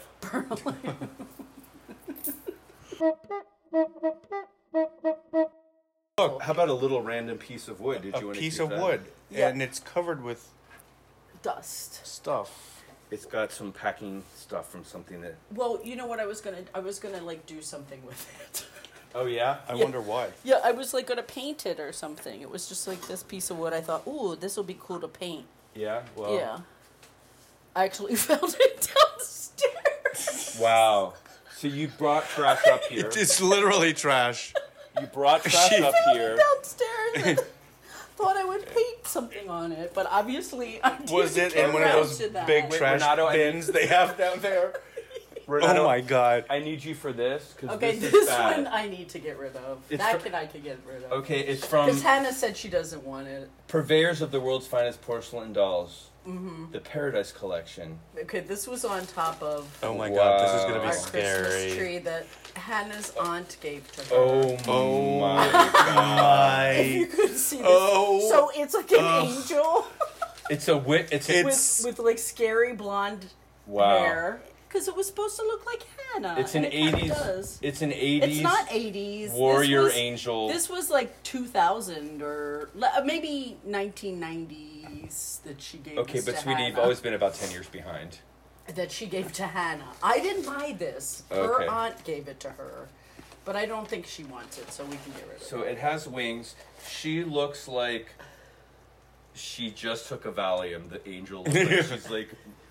Look, how about a little random piece of wood? Did you A want to piece keep of that? wood, Yeah. and it's covered with Dust. stuff. It's got some packing stuff from something that. Well, you know what I was gonna. I was gonna like do something with it. Oh yeah. I Yeah. wonder why. Yeah, I was like gonna paint it or something. It was just like this piece of wood. I thought, ooh, this will be cool to paint. Yeah. Well. Yeah. I actually found it downstairs. Wow. So you brought trash up here. It's literally trash. You brought trash She- up here. Downstairs. And thought I would paint something on it, but obviously I didn't Was it get in one of around those to that. big Wait, trash Renato, I- bins they have down there? Renato, Oh my god. I need you for this because Okay, this, this is bad. one I need to get rid of. It's that fr- can I can get rid of. Okay, it's from Because Hannah said she doesn't want it. Purveyors of the World's Finest Porcelain Dolls. Mm-hmm. The Paradise Collection. Okay, this was on top of Oh my god, this is gonna Wow. be our scary. Christmas tree that Hannah's aunt gave to her. Oh, Oh my If you my. could see this. Oh. So it's like an Ugh. angel It's a wit. It's a, It's- with, with like scary blonde wow. hair. Because it was supposed to look like Hannah. It's an and it kinda eighties. does. It's an eighties. It's not eighties. warrior this was, angel. This was like two thousand or le- maybe nineteen nineties that she gave Okay, this but to sweetie, you've Hannah. always been about ten years behind. That she gave to Hannah. I didn't buy this. Her Okay. aunt gave it to her. But I don't think she wants it, so we can get rid of So it. it has wings. She looks like she just took a Valium. The angel looks like she's like...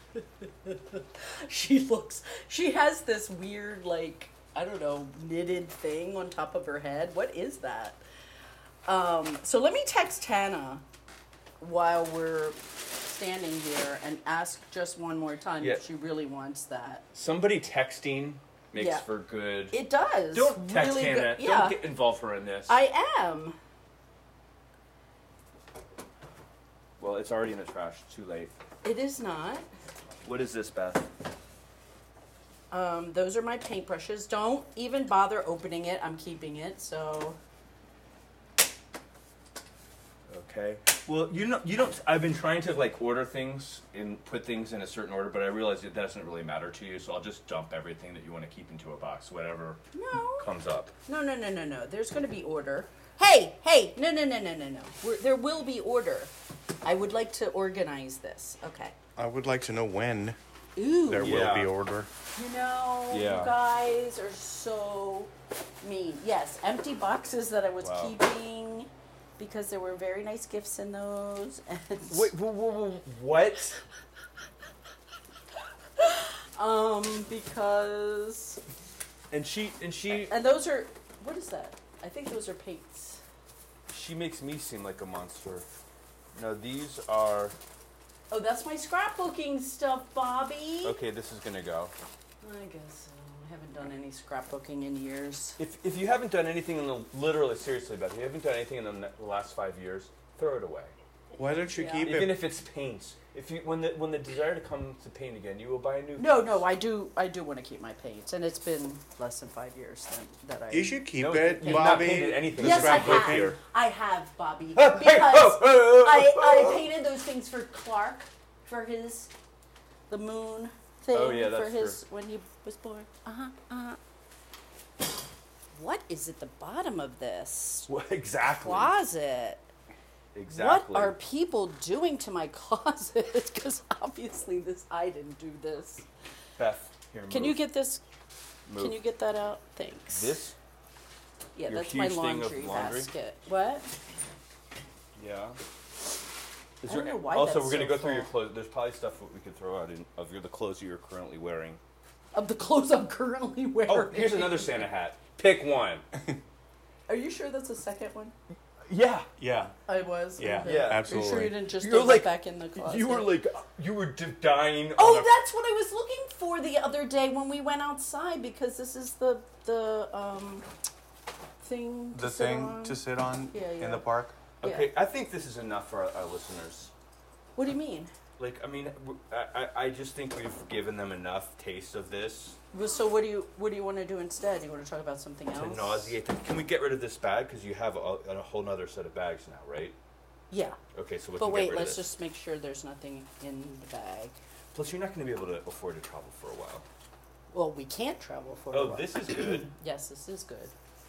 She looks... She has this weird, like, I don't know, knitted thing on top of her head. What is that? Um, so let me text Tana while we're standing here and ask just one more time Yeah. if she really wants that. Somebody texting makes Yeah. for good... It does. Don't text really Hannah. good- Yeah, Don't get involved her in this. I am. Well, it's already in the trash. Too late. It is not. What is this, Beth? Um, those are my paintbrushes. Don't even bother opening it. I'm keeping it, so... Okay. Well, you know, you don't. I've been trying to like order things and put things in a certain order, but I realize that doesn't really matter to you. So I'll just dump everything that you want to keep into a box, whatever No. comes up. No, no, no, no, no. There's going to be order. Hey, hey, no, no, no, no, no, no. We're, there will be order. I would like to organize this. Okay. I would like to know when Ooh. there Yeah. will be order. You know, Yeah. you guys are so mean. Yes, empty boxes that I was Wow. keeping because there were very nice gifts in those. And Wait, whoa, whoa, whoa, what? um, because And she and she and those are what is that? I think those are paints. she makes me seem like a monster. No, these are Oh, that's my scrapbooking stuff, Bobby. okay. This is gonna go. I guess so. I haven't done any scrapbooking in years. If if you haven't done anything in the literally seriously, Beth, if you haven't done anything in the ne- last five years, throw it away. Why don't you Yeah. keep Even it? if it's paints. If you when the when the desire to come to paint again, you will buy a new. No, no, I do. I do want to keep my paints, and it's been less than five years that, that I. You should keep No, it, you've not Bobby. painted anything. Yes, I scrapbook have. here. I have, Bobby, Hey, because hey, oh, oh, oh, I, oh. I painted those things for Clark for his the moon thing Oh, yeah, for that's his when he was born. Uh huh. Uh huh. What is at the bottom of this Well, exactly. closet? Exactly. What are people doing to my closet? Because obviously this I didn't do this. Beth, here. Can move. you get this? Move. Can you get that out? Thanks. this? Yeah, your that's my huge thing of laundry, laundry? basket. What? Yeah. Is I don't know why also, that's we're gonna so go through your full. clothes. There's probably stuff that we could throw out in, of your the clothes you're currently wearing. Of the clothes I'm currently wearing. Oh, here's another Santa hat. Pick one. Are you sure that's the second one? Yeah. Yeah, I was. Yeah. Okay. Yeah. Are you absolutely. sure you didn't just You're throw it like- back in the closet? You were like you were d- dying. Oh, on a, that's what I was looking for the other day when we went outside because this is the the um thing. To the sit thing on. to sit on Yeah, yeah. in the park. Okay, I think this is enough for our, our listeners. What do you mean? Like, I mean, w- I, I, I just think we've given them enough taste of this Well, so what do you what do you want to do instead? You want to talk about something else? to nauseate them. Can we get rid of this bag? Because you have a, a whole nother set of bags now, right? Yeah, Okay, so we but can wait, get rid let's of this. just make sure there's nothing in the bag. Plus, you're not going to be able to afford to travel for a while. Well, we can't travel for a Oh, while. this is good. Yes, this is good.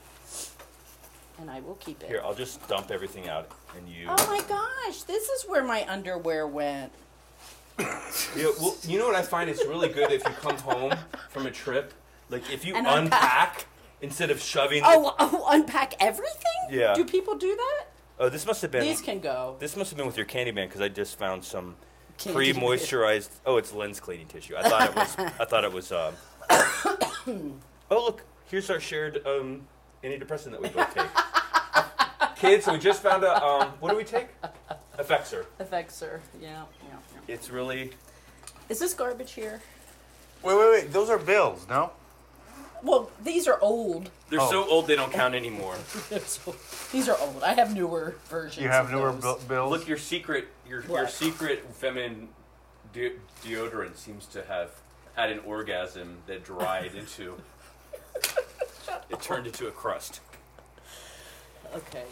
And I will keep it. Here, I'll just dump everything out, and you. Oh my gosh, this is where my underwear went. Yeah, well, you know what I find? It's really good if you come home from a trip. Like, if you And unpack, unpack. instead of shoving. Oh, oh, unpack everything? Yeah. Do people do that? Oh, this must have been. These can go. This must have been with your candy band because I just found some Candy pre-moisturized. Oh, it's lens cleaning tissue. I thought it was. I thought it was. Um, oh look, here's our shared um, antidepressant that we both take. Kids, we just found out. Um, what do we take? Effexor. Effexor. Yeah, yeah, yeah. It's really. Is this garbage here? Wait, wait, wait. Those are bills, no? Well, these are old. They're Oh. so old they don't count anymore. So, these are old. I have newer versions. You have of newer those. bil- bills. Look, your secret, your your What? secret feminine de- deodorant seems to have had an orgasm that dried into. It turned into a crust. Okay.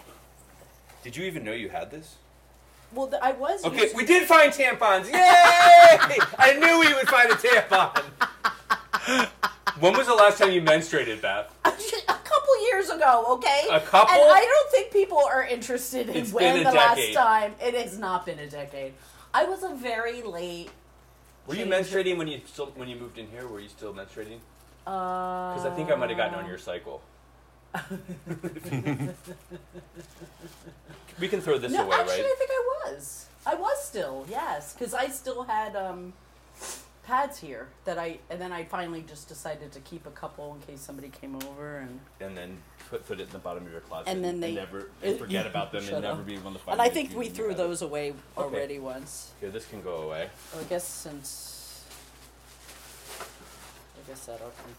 Did you even know you had this? Well, th- I was. Okay, using- we did find tampons. Yay! I knew we would find a tampon. When was the last time you menstruated, Beth? a couple years ago, okay? A couple? And I don't think people are interested in It's when been a the last decade. time. It has not been a decade. I was a very late. Were you change- menstruating when you still when you moved in here? Were you still menstruating? Because I think I might have gotten on your cycle. We can throw this No, away, actually, right? I think I was. I was still, yes, because I still had um, pads here that I, and then I finally just decided to keep a couple in case somebody came over, and And then put put it in the bottom of your closet. And then they- never and it- forget about them Shut and never up. be able to find and I them think if we you threw have those away already once. it. Here, this can go away. Well, I guess since I guess that'll come.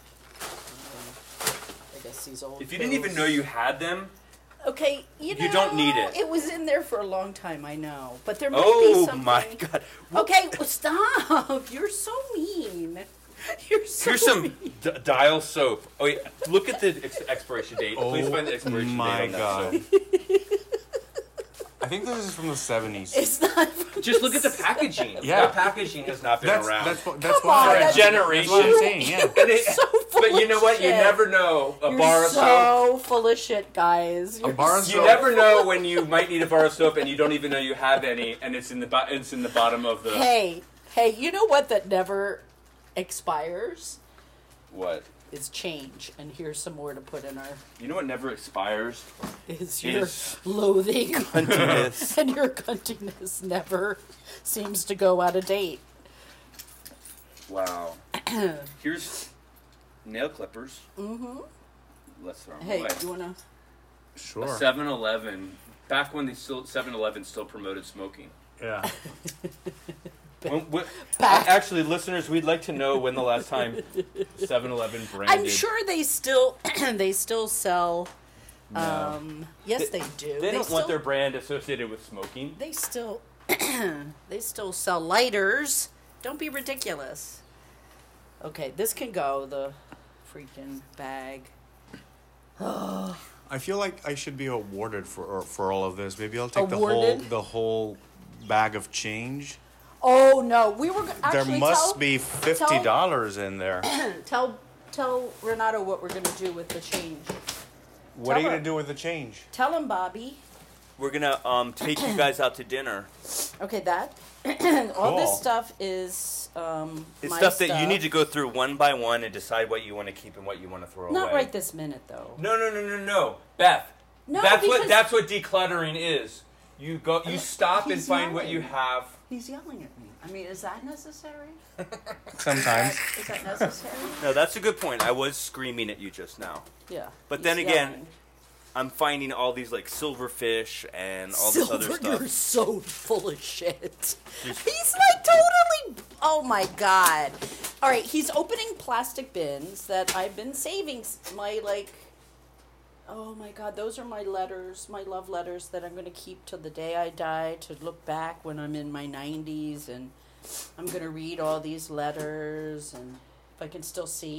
I guess these old. If you didn't even pills- know you had them, Okay, you know. You don't need it. It was in there for a long time, I know, but there might be oh something. my god! Okay, well, stop! You're so mean. You're so Here's some mean. d- dial soap. Oh wait, look at the ex- expiration date. Please find the expiration my date on God. that soap. I think this is from the seventies. It's not. From Just look at the packaging. Yeah. That packaging has not been That's around that's what that's Come why on, I- that's- that's generation. what I'm saying. Yeah. And it- So full but you know of what? You shit. never know. A You're bar of soap. so full of shit, guys. You're bar of You soap. never know when you might need a bar of soap and you don't even know you have any, and it's in the bo- it's in the bottom of the Hey, hey, you know what that never expires? what? Is change. And here's some more to put in our. You know what never expires? Is your Is loathing. cuntiness. And your cuntiness never seems to go out of date. Wow. Here's nail clippers. Mm-hmm. Let's throw them Hey, away. you wanna? Sure. seven eleven. Back when they still seven eleven still promoted smoking. Yeah. When, when, Back- actually, listeners, we'd like to know when the last time seven eleven branded. I'm sure they still they still sell. No. Um, yes, They- they, do. They don't still, want their brand associated with smoking. They still they still sell lighters. Don't be ridiculous. Okay, this can go. The freaking bag. I feel like I should be awarded for for all of this. Maybe I'll take Awarded? the whole the whole bag of change. Oh no, we were go- actually there must tell, be fifty dollars in there. tell tell Renato what we're gonna do with the change. What Tell are you her. gonna do with the change? Tell him, Bobby. We're gonna um take you guys out to dinner. Okay, that all this Cool. stuff is um It's my stuff that you need to go through one by one and decide what you want to keep and what you want to throw Not away. right this minute though. No, no, no, no, no, Beth. No, that's what because- that's what decluttering is. You go, you stop and He's find what you yelling. have. He's yelling at me. I mean, is that necessary? Sometimes. Is that necessary? No, that's a good point. I was screaming at you just now. Yeah. But he's then again, yelling. I'm finding all these like silverfish and all this Silver, other you're stuff. so full of shit. He's like totally. Oh my god! All right, he's opening plastic bins that I've been saving. s- My like. Oh my god, those are my letters, my love letters that I'm gonna keep till the day I die to look back when I'm in my nineties, and I'm gonna read all these letters and if I can still see.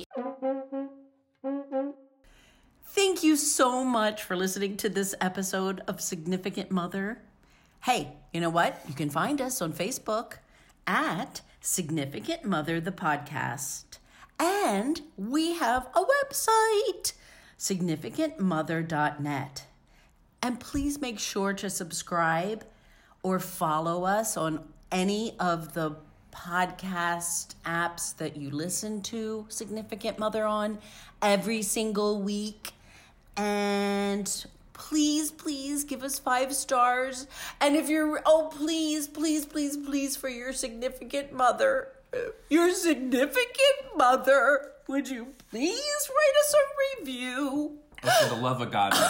Thank you so much for listening to this episode of Significant Mother. Hey, you know what? You can find us on Facebook at Significant Mother the Podcast. And we have a website, significant mother dot net. And please make sure to subscribe or follow us on any of the podcast apps that you listen to Significant Mother on every single week. And please, please give us five stars. And if you're, oh, please, please, please, please, for your significant mother, your significant mother, would you please write us a review? Oh, for the love of God, no.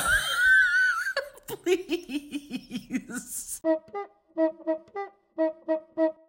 Please.